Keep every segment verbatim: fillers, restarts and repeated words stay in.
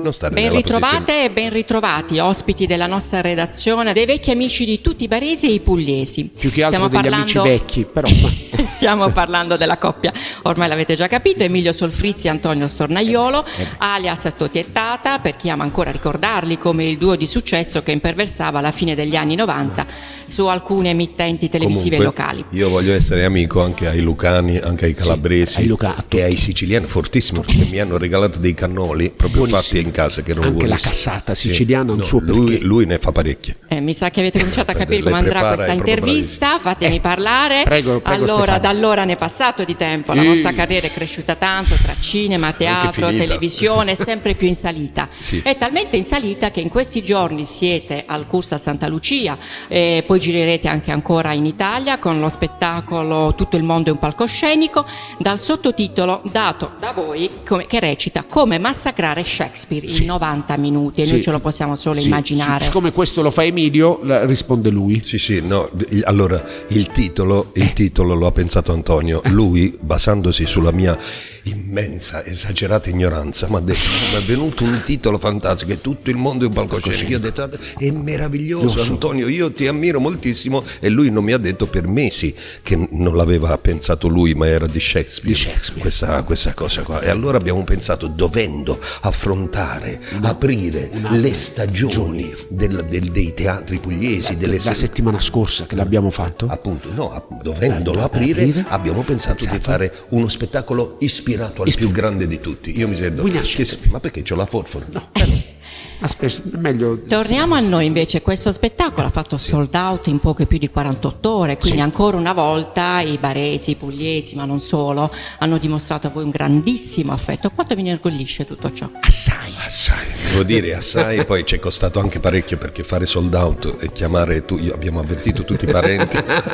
non stare ben nella ritrovate posizione. e ben ritrovati, ospiti della nostra redazione, dei vecchi amici di tutti i baresi e i pugliesi. Più che altro Stiamo degli parlando... amici vecchi, però... Stiamo parlando della coppia, ormai l'avete già capito, Emilio Solfrizzi e Antonio Stornaiolo, alias Toti e Tata, per chi ama ancora ricordarli come il duo di successo che imperversava alla fine degli anni novanta su alcune emittenti televisive Comunque, locali. Io voglio essere amico anche ai lucani, anche ai calabresi, ai Luca- e ai siciliani, fortissimo, perché mi hanno regalato dei cannoli proprio Buonissimi. fatti in casa, che erano Anche la buonissimi. cassata Sì. siciliana ha un No, suo lui, perché. lui ne fa parecchie. Eh, mi sa che avete cominciato a Le capire come andrà prepara, questa è proprio intervista, fatemi Eh, parlare. prego, prego, allora, Stefano. da allora ne è passato di tempo, la Sì. nostra carriera è cresciuta tanto tra cinema, teatro, finita. televisione, sempre più in salita. Sì. È talmente in salita che in questi giorni siete al Curso a Santa Lucia, eh, poi girerete anche ancora in Italia con lo spettacolo Tutto il mondo è un palcoscenico, dal sottotitolo dato da voi come, che recita Come massacrare Shakespeare Sì. in novanta minuti, e Sì. noi ce lo possiamo solo Sì, immaginare. sì, siccome questo lo fa Emilio, la- risponde lui. Sì, sì, no, il- allora il titolo, il titolo lo ha pensato Antonio, lui basandosi sulla mia immensa, esagerata ignoranza mi ha detto "Ma è venuto un titolo fantastico e tutto il mondo è un palcoscenico". Io ho detto è meraviglioso Io so. Antonio, io ti ammiro moltissimo, e lui non mi ha detto per mesi che non l'aveva pensato lui ma era di Shakespeare, Di Shakespeare. Questa, questa cosa qua, e allora abbiamo pensato, dovendo affrontare, aprire le stagioni del- del- dei teatri pugliesi, delle La settimana scorsa che l'abbiamo fatto. appunto, no, app- dovendolo Eh, aprire, aprire, abbiamo pensato pensato. di fare uno spettacolo ispirato al Ispi- più grande di tutti. Io mi sento, William che- Shakespeare. ma perché c'ho la forfora? No. Aspetta, meglio. Torniamo a noi invece, questo spettacolo ha fatto sold out in poche più di quarantotto ore, quindi Sì. ancora una volta i baresi, i pugliesi, ma non solo, hanno dimostrato a voi un grandissimo affetto. Quanto vi inorgoglisce tutto ciò? Assai. Assai, devo dire assai, poi ci è costato anche parecchio, perché fare sold out e chiamare tu, io- abbiamo avvertito tutti i parenti.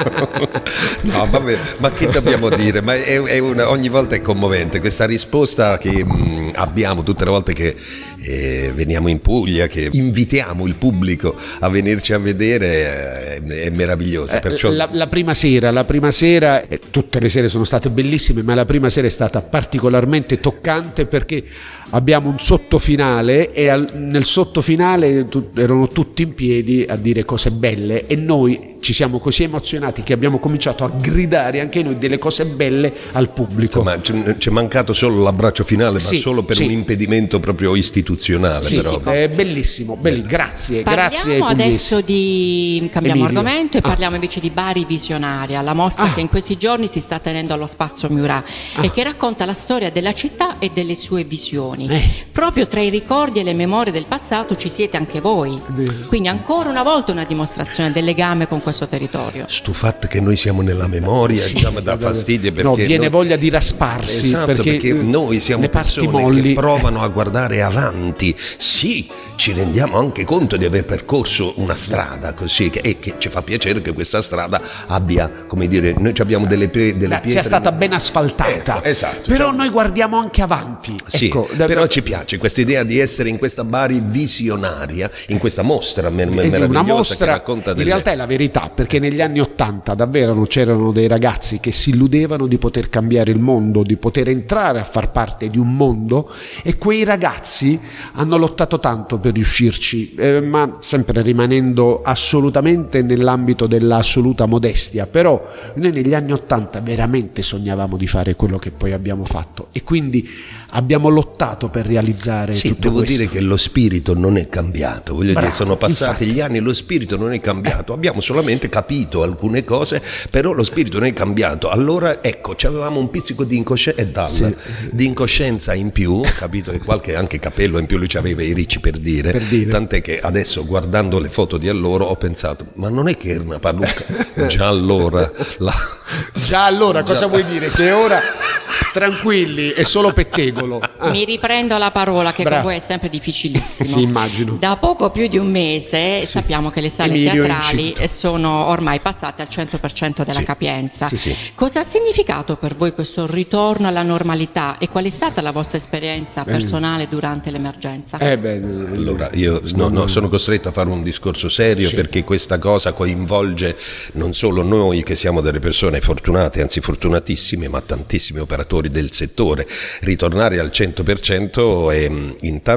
No, vabbè, ma che dobbiamo dire? Ma è, è una, ogni volta è commovente questa risposta che mh, abbiamo tutte le volte che eh, veniamo in Puglia, che invitiamo il pubblico a venirci a vedere, è, è meravigliosa. Perciò... La, la prima sera, la prima sera, eh, tutte le sere sono state bellissime, ma la prima sera è stata particolarmente toccante perché abbiamo un sottofinale e al, nel sottofinale tu, erano tutti in piedi a dire cose belle e noi ci siamo così emozionati che abbiamo cominciato a gridare anche noi delle cose belle al pubblico. Insomma, c'è, c'è mancato solo l'abbraccio finale, Sì, ma solo per sì. un impedimento proprio istituzionale. Sì, però. sì, è bellissimo, belli, grazie, grazie ai Parliamo pugliesi. adesso di, cambiamo Emilio. argomento e Ah. parliamo invece di Bari Visionaria, la mostra Ah. che in questi giorni si sta tenendo allo Spazio Miurà Ah. e che racconta la storia della città e delle sue visioni. Eh. Proprio tra i ricordi e le memorie del passato ci siete anche voi, Vero. quindi ancora una volta una dimostrazione del legame con questo territorio. Sto fatto che noi siamo nella memoria, diciamo, dà fastidio perché No, viene noi- voglia di rasparsi Esatto, perché, perché, eh, noi siamo le parti persone molli che provano a guardare avanti. Sì, ci rendiamo anche conto di aver percorso una strada così, che, e che ci fa piacere che questa strada abbia, come dire, noi ci abbiamo delle, pe- delle Beh, pietre. sia stata ben asfaltata. Ecco, esatto, però cioè- noi guardiamo anche avanti. Sì, Ecco, però ci piace questa idea di essere in questa Bari visionaria, in questa mostra mer- È meravigliosa una che mostra, racconta in delle... realtà è la verità, perché negli anni ottanta davvero c'erano dei ragazzi che si illudevano di poter cambiare il mondo, di poter entrare a far parte di un mondo, e quei ragazzi hanno lottato tanto per riuscirci, eh, ma sempre rimanendo assolutamente nell'ambito dell'assoluta modestia. Però noi negli anni ottanta veramente sognavamo di fare quello che poi abbiamo fatto, e quindi abbiamo lottato per realizzare Sì, tutto devo questo. dire che lo spirito non è cambiato, voglio Bravo, dire, sono passati infatti. gli anni, lo spirito non è cambiato, abbiamo solamente capito alcune cose, però lo spirito non è cambiato. Allora ecco, avevamo un pizzico di, incosci- e dalla, Sì. di incoscienza in più, capito, che qualche anche capello in più lui aveva i ricci per dire, Per dire. tant'è che adesso guardando le foto di allora ho pensato, ma non è che era una parrucca, già allora la... Già allora cosa vuoi dire? Che ora tranquilli è solo pettegolo. Ah. Mi riprendo la parola che Bravo. con voi è sempre difficilissimo. Sì, immagino. Da poco più di un mese sappiamo che le sale Emilio è teatrali incinta. sono ormai passate al cento per cento della Sì. capienza. Sì, sì. Cosa ha significato per voi questo ritorno alla normalità e qual è stata la vostra esperienza personale durante l'emergenza? Eh beh, Allora, io no, no, sono costretto a fare un discorso serio, Sì. perché questa cosa coinvolge non solo noi che siamo delle persone fortunate, anzi fortunatissime, ma tantissimi operatori del settore. Ritornare al cento per cento è, intanto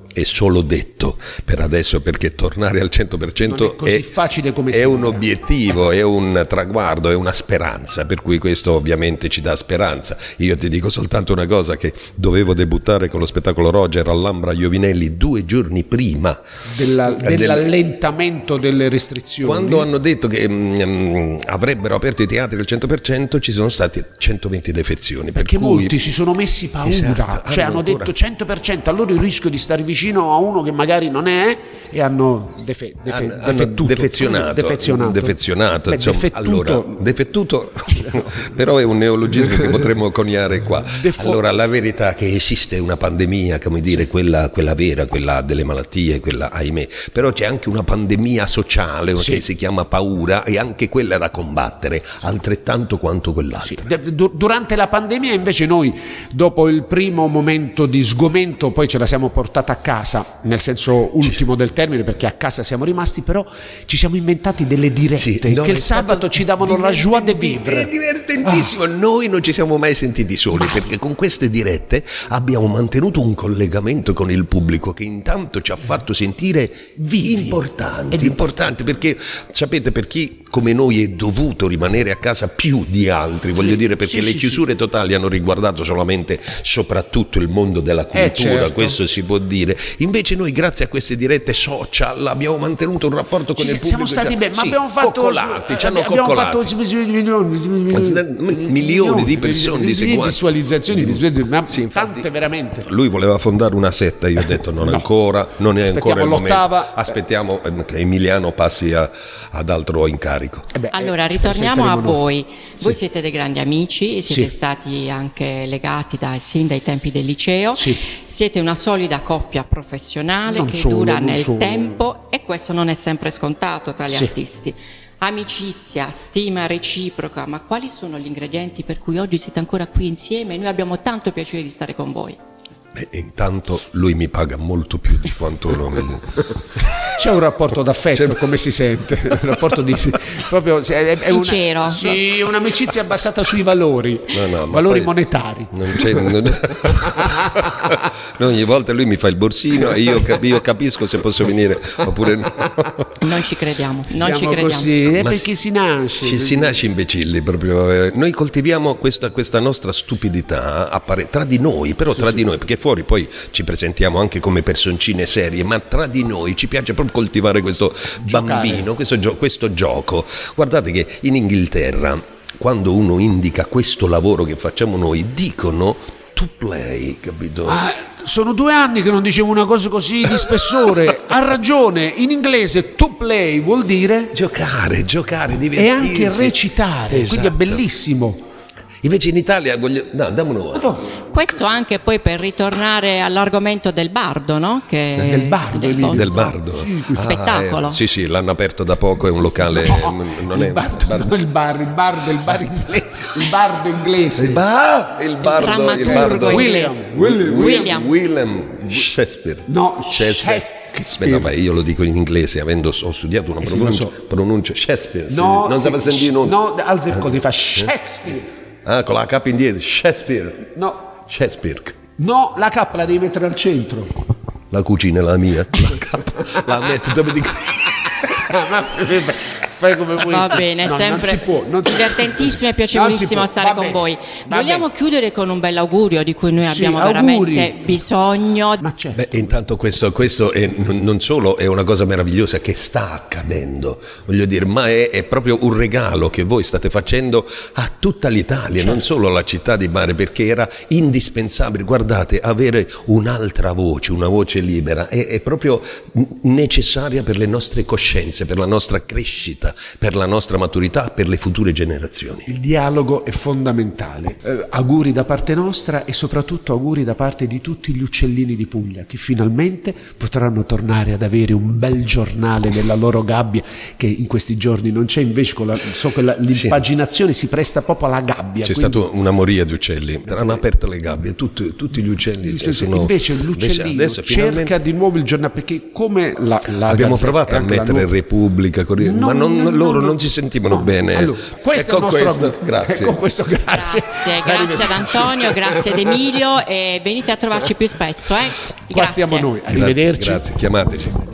è solo detto per adesso, perché tornare al cento per cento non è così è, facile come è un sembra. obiettivo, è un traguardo, è una speranza, per cui questo ovviamente ci dà speranza. Io ti dico soltanto una cosa, che dovevo debuttare con lo spettacolo Roger all'Ambra Iovinelli due giorni prima Della, del- dell'allentamento delle restrizioni. quando hanno detto che mm, avrebbero aperto i teatri al cento per cento, ci sono state centoventi defezizioni, Perché per cui molti si sono messi paura, Esatto, cioè hanno hanno ancora- detto cento per cento, allora il rischio di stare vicino a uno che magari non è, e hanno defe, defe, hanno, hanno defettuto. defezionato, defezionato. defezionato, Beh, insomma. defettuto. Allora, defettuto però è un neologismo che potremmo coniare qua. Defo- Allora, la verità è che esiste una pandemia, come dire, quella, quella vera, quella delle malattie, quella ahimè, però c'è anche una pandemia sociale Sì. che si chiama paura, e anche quella è da combattere altrettanto quanto quell'altra. De- du- Durante la pandemia invece noi, dopo il primo momento di sgomento, poi ce la siamo portata a casa, nel senso ultimo del termine, perché a casa siamo rimasti, però ci siamo inventati delle dirette Sì, no, che è il stato sabato ci davano la joie de divertenti- vivre. È divertentissimo, noi non ci siamo mai sentiti soli, perché con queste dirette abbiamo mantenuto un collegamento con il pubblico che intanto ci ha fatto sentire Vivi. importanti, importanti, perché sapete, per chi come noi è dovuto rimanere a casa più di altri, voglio Sì, dire, perché sì, le sì, chiusure totali hanno riguardato solamente soprattutto il mondo della cultura, Eh, certo. questo si può dire. Invece noi, grazie a queste dirette social, abbiamo mantenuto un rapporto con Ci il siamo pubblico. stati Sì, bene, ma sì, abbiamo fatto coccolati, ci hanno abbiamo coccolati. fatto milioni, Milioni di persone, di seguaci. visualizzazioni, di- ma Sì, infatti. tante veramente. Lui voleva fondare una setta, io ho detto non No. ancora, non è Aspettiamo ancora il momento. l'ottava. Aspettiamo eh, che Emiliano passi a- ad altro incarico. Eh beh, Allora, eh, ritorniamo a sentiremo noi. voi. Voi Sì. siete dei grandi amici, siete Sì. stati anche legati dai, sin dai tempi del liceo, Sì. siete una solida coppia professionale Non che solo, dura non nel solo. tempo, e questo non è sempre scontato tra gli Sì. artisti. Amicizia, stima reciproca, ma quali sono gli ingredienti per cui oggi siete ancora qui insieme e noi abbiamo tanto piacere di stare con voi? Beh, intanto lui mi paga molto più di quanto non... C'è un rapporto d'affetto, come si sente? Un rapporto di proprio è, è una- Sincero. sì, un'amicizia basata sui valori, No, no, ma valori poi monetari. Non c'è, non- No, ogni volta lui mi fa il borsino e io, cap- io capisco se posso venire oppure no. Non ci crediamo, non ci Siamo crediamo. così, è Ma perché si nasce. Ci si nasce imbecilli proprio. eh. Noi coltiviamo questa, questa nostra stupidità appare- tra di noi, però tra di noi, perché fuori poi ci presentiamo anche come personcine serie, ma tra di noi ci piace proprio coltivare questo Giocare. bambino, questo, gio- questo gioco. Guardate che in Inghilterra, quando uno indica questo lavoro che facciamo noi, dicono to play, capito? Ah, sono due anni che non dicevo una cosa così di spessore. Ha ragione, in inglese to play vuol dire Giocare, giocare, e divertirsi. anche recitare, quindi è Esatto. bellissimo. Invece in Italia voglio... No, andiamo noi. Questo anche poi per ritornare all'argomento del bardo, no? Che Del bardo, del Emilio. vostro Del bardo. spettacolo. Ah, eh, sì, sì, l'hanno aperto da poco, è un locale... non è il, bardo, no, il bar, il bardo, il bar inglese, il bardo inglese. Il, ba- il bardo, il drammaturgo bardo inglese. William, William. William Shakespeare. No, Shakespeare. Shakespeare. Beh, vabbè, io lo dico in inglese, avendo ho studiato una Eh sì, lo pronuncia, so. pronuncia Shakespeare. sì. No, non sì, si sentire non. no, alza il codo, fa Shakespeare. Ah, con la K indietro, Shakespeare. No, Shakespeare. no, la K la devi mettere al centro. La cucina è la mia. La K la metto dove dico. Fai come vuoi. Va bene, No, sempre non si può, non si- divertentissimo e Non piacevolissimo si può, stare va con bene, voi. va Vogliamo bene. chiudere con un bell'augurio di cui noi Sì, abbiamo auguri. veramente bisogno. Ma c'è. Beh, intanto questo, questo è, non non solo è una cosa meravigliosa che sta accadendo, voglio dire, ma è, è proprio un regalo che voi state facendo a tutta l'Italia, non solo alla città di Bari, perché era indispensabile. Guardate, avere un'altra voce, una voce libera, è, è proprio necessaria per le nostre coscienze, per la nostra crescita, per la nostra maturità, per le future generazioni. Il dialogo è fondamentale. Eh, auguri da parte nostra e soprattutto auguri da parte di tutti gli uccellini di Puglia che finalmente potranno tornare ad avere un bel giornale nella loro gabbia che in questi giorni non c'è, invece con la, so che la- l'impaginazione si presta proprio alla gabbia. C'è quindi- stata una moria di uccelli, hanno aperto le gabbie, tutti, tutti gli uccelli cioè, sono- invece l'uccellino adesso cerca finalmente di nuovo il giornale, perché come la, la abbiamo Gazzetta provato e a anche la mettere Nuova- Repubblica, Corriere, Non- ma non, non, no, loro no. non si sentivano No. bene. Allora, questo E è il con nostro questo, amico. grazie. E con questo grazie. Grazie, grazie ad Antonio, grazie ad Emilio e venite a trovarci più spesso. Eh? Qua Grazie. stiamo noi. Grazie, Arrivederci. grazie, chiamateci.